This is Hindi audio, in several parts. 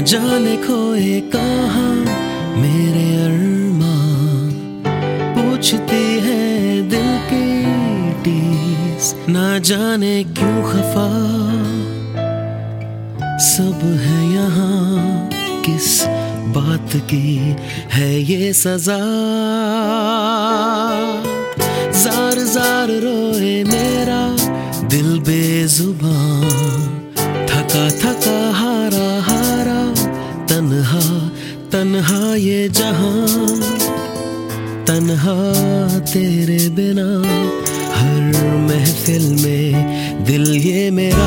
जाने खोए कहाँ मेरे अरमां, पूछती है दिल की टीस, ना जाने क्यों खफा सब है यहाँ, किस बात की है ये सजा। जार जार रोए मेरा दिल बेजुबान, थका थका हारा हारा तन्हा तन्हा ये जहां, तन्हा तेरे बिना हर महफिल में दिल ये मेरा।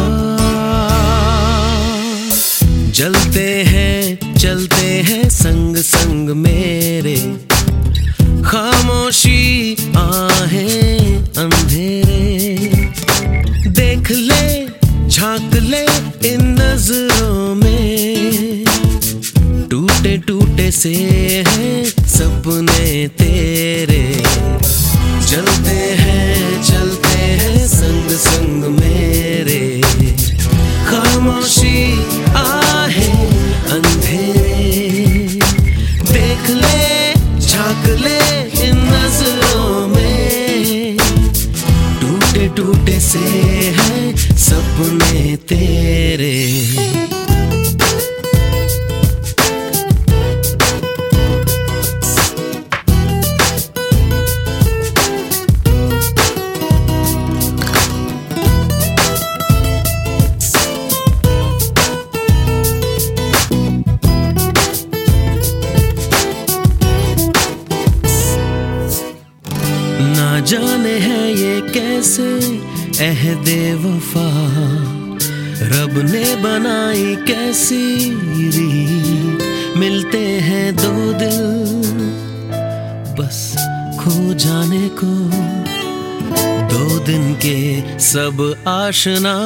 चलते हैं संग संग मेरे, खामोशी आहें अंधेरे, देख ले झांक ले इन नजरों में, टूटे टूटे से हैं सपने तेरे। चलते हैं संग संग मेरे, खामोशी आहें अंधेरे, देख ले झांक ले इन नजरों में, टूटे टूटे से हैं सपने तेरे। ना जाने है ये कैसे अहदे वफा, रब ने बनाई कैसी रीत, मिलते हैं दो दिल बस खो जाने को, दो दिन के सब आशना,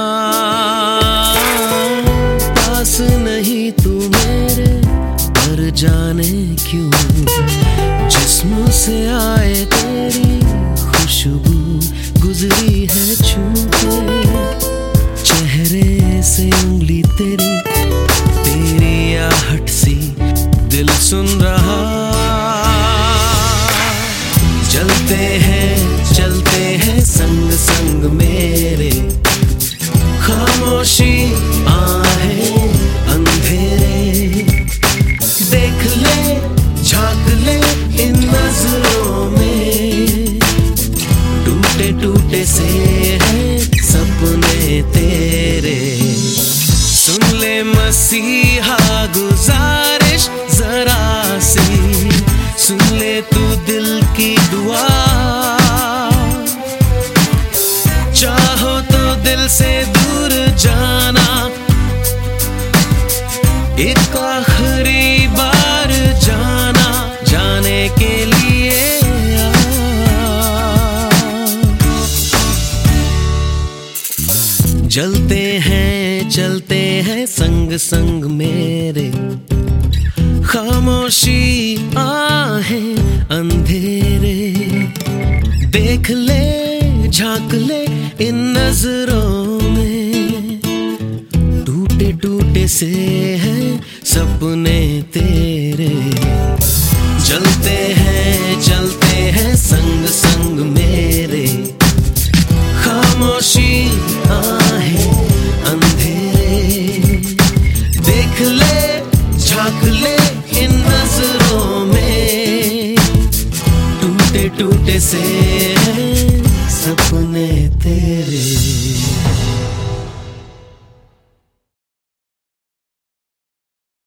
पास नहीं तू मेरे पर जाने क्यों, जिस्म से आए तेरी खुशबू गुजरी है छूके, चेहरे से उंगली तेरी, तेरी आहट सी दिल सुन रहा। चलते हैं संग संग मेरे, खामोशी आहें अंधेरे, देख ले झांक ले इन नजरों में, टूटे टूटे से हैं सपने तेरे। सुन ले मसीहा गुजारिश जरा सी, सुन ले तू दिल की दुआ, चाहो तो दिल से दूर जाना, एक आखिरी बार जाना, जाने के लिए चलते हैं संग संग मेरे, खामोशी आहें अंधेरे, देख ले झांक ले इन नजरों में, टूटे टूटे से हैं सपने तेरे। चलते हैं संग संग मेरे, खामोशी आहें अंधेरे, देख ले झांक ले इन नजरों में, टूटे टूटे से